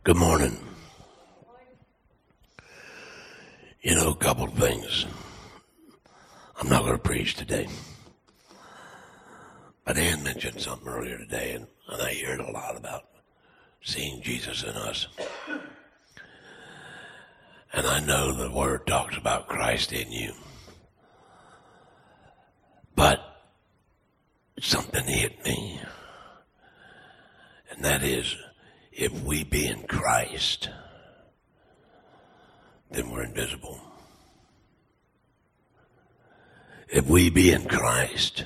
Good morning. You know, a couple of things. I'm not going to preach today. But Ann mentioned something earlier today, and I hear it a lot about seeing Jesus in us. And I know the Word talks about Christ in you. But something hit me. And that is, if we be in Christ, then we're invisible. If we be in Christ,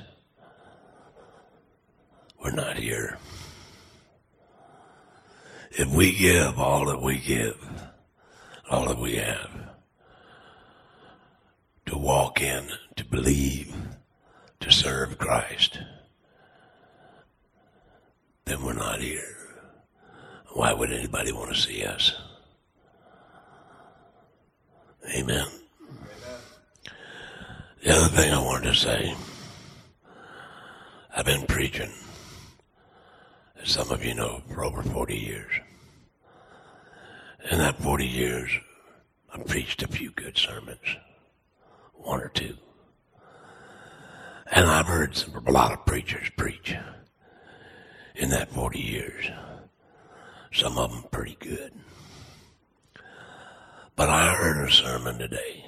we're not here. If we give all that we give, all that we have, to walk in, to believe, to serve Christ, then we're not here. Why would anybody want to see us? Amen. The other thing I wanted to say, I've been preaching, as some of you know, for over 40 years. In that 40 years, I've preached a few good sermons, one or two. And I've heard a lot of preachers preach in that 40 years. Some of them pretty good. But I heard a sermon today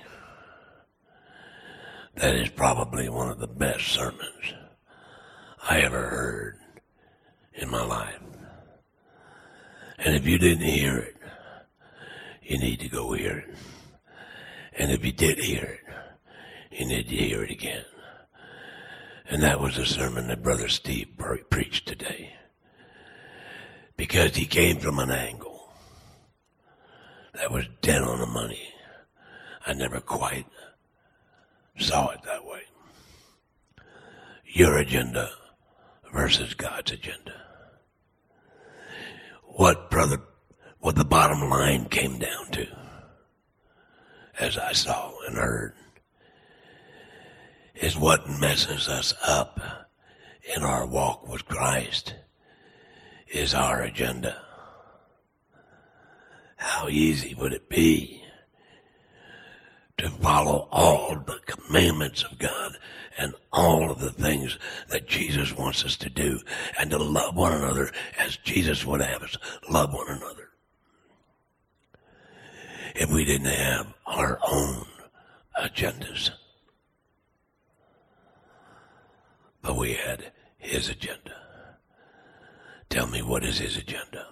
that is probably one of the best sermons I ever heard in my life. And if you didn't hear it, you need to go hear it. And if you did hear it, you need to hear it again. And that was the sermon that Brother Steve preached today. Because he came from an angle that was dead on the money. I never quite saw it that way. Your agenda versus God's agenda. What the bottom line came down to, as I saw and heard, is what messes us up in our walk with Christ is our agenda. How easy would it be to follow all the commandments of God and all of the things that Jesus wants us to do, and to love one another as Jesus would have us love one another, if we didn't have our own agendas? But we had his agenda. Tell me, what is his agenda?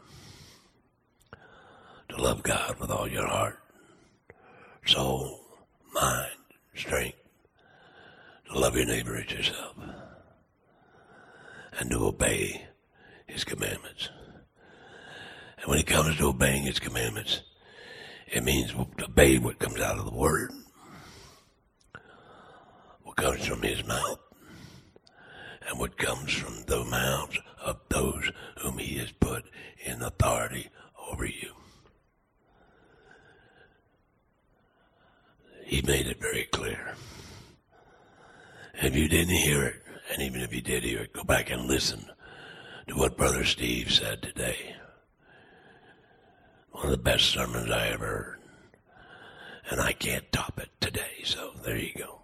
To love God with all your heart, soul, mind, strength. To love your neighbor as yourself. And to obey his commandments. And when it comes to obeying his commandments, it means to obey what comes out of the Word, what comes from his mouth, and what comes from the mouths of those whom he has put in authority over you. He made it very clear. If you didn't hear it, and even if you did hear it, go back and listen to what Brother Steve said today. One of the best sermons I ever heard. And I can't top it today, so there you go.